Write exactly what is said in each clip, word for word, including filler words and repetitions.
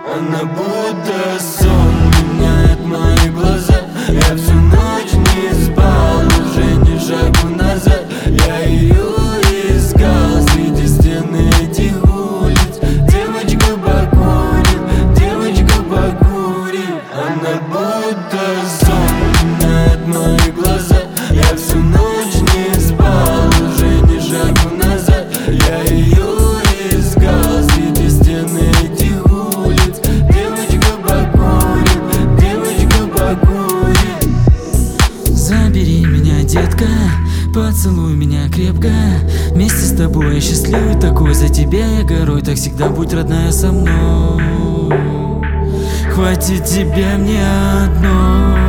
Она будто сон меняет мои глаза. Я всю ночь не спал, уже ни шагу назад. Я ее искал среди стен этих улиц. Девочка покурит, девочка покурит. Она будто сон меняет мои глаза. Я всю ночь не спал, уже ни шагу назад. Я ее искал среди стен этих улиц. Девочка покурит, девочка покурит. Забери меня, детка, поцелуй меня крепко. Вместе с тобой я счастливый такой. За тебя я горой, так всегда будь, родная, со мной. Хватит тебя мне одной.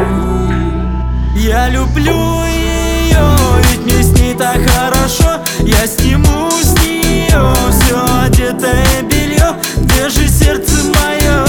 Я люблю ее, ведь мне с ней так хорошо. Я сниму с нее все одетое белье. Где же сердце мое?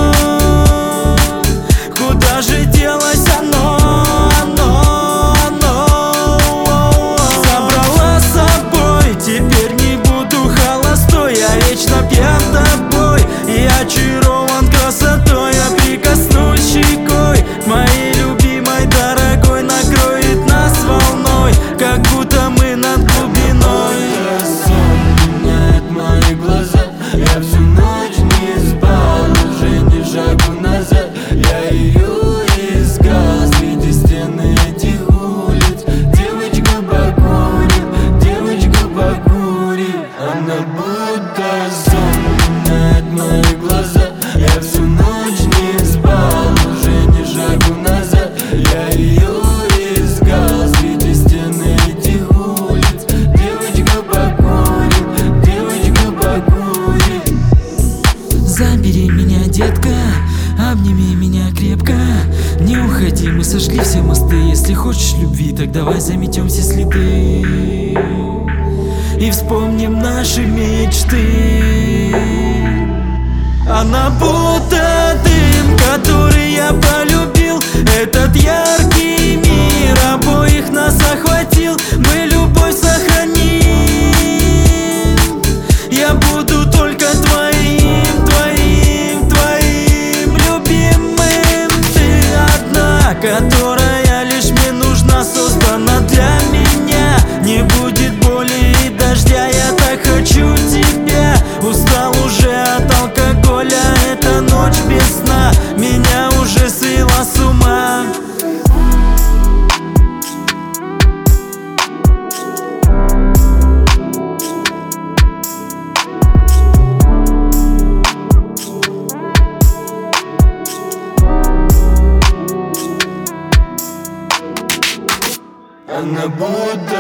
Куда же делось оно? Оно, оно забрала с собой. Теперь не буду холостой. Я вечно пьян тобой и очарован красотой. Я прикоснусь щекой к моей любимой, дорогой. Накроет нас волной, как будто мы над глубиной. Сон меняет мои глаза. Я всю ночь не спал, уже ни шагу назад. Я ее искал среди стен этих улиц. Девочка покурит, девочка покурит. Она будто сон меняет мои глаза. Я всю ночь не спал, уже ни шагу назад. Я ее искал среди стен этих улиц. Девочка покурит, девочка покурит. Забери меня, детка, обними меня крепко. Не уходи, мы сошли все мосты. Если хочешь любви, так давай заметем все следы и вспомним наши мечты. Она будто дым, который я полюбил. Этот яркий мир обоих нас охватил. Мы любовь сохраним. Я буду только твоим, твоим, твоим любимым. Ты одна, которая лишь мне нужна, создана для меня. Не будет боли и дождя, я так хочу тебя. Устал уже от алкоголя, эта ночь без сна меня уже свела с ума. Она будто